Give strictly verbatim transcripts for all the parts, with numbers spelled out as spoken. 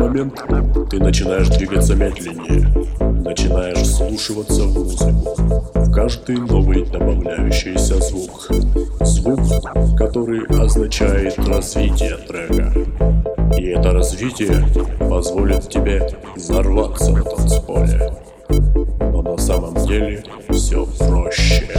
момент ты начинаешь двигаться медленнее, начинаешь вслушиваться в музыку, в каждый новый добавляющийся звук. Звук, который означает развитие трека. И это развитие позволит тебе взорваться на танцполе. Но на самом деле все проще.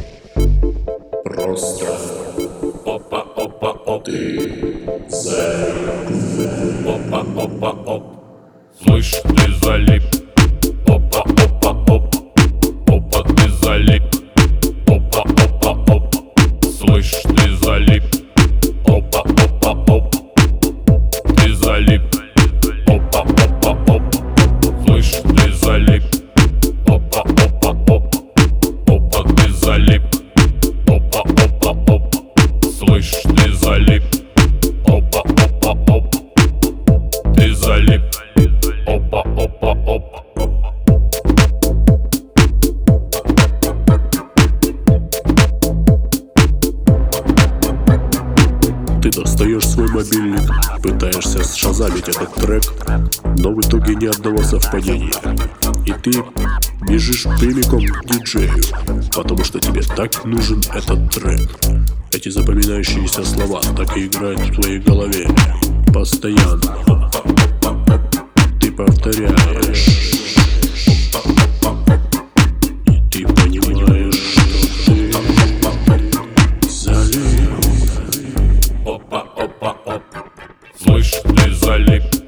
Просто опа-опа-оп, ты залип. Опа-опа-оп, слышь, ты залип. Опа-опа-оп, опа, ты залип. Опа-опа-оп, слышь, ты залип. Опа-опа-оп, ты залип. Опа-опа-оп, слышь, ты залип. Опа-опа-оп, опа, ты залип. Опа-опа-оп, слышь, ты залип. Опа-опа-оп, ты залип. Опа-опа-оп. Ты достаешь свой мобильник, пытаешься сшазамить этот трек, но в итоге ни одного совпадения. И ты бежишь прямиком к диджею, потому что тебе так нужен этот трек. Эти запоминающиеся слова так и играют в твоей голове постоянно. Ты повторяешь, и ты понимаешь, что ты залип. Опа-опа-оп, слышь, ты залип.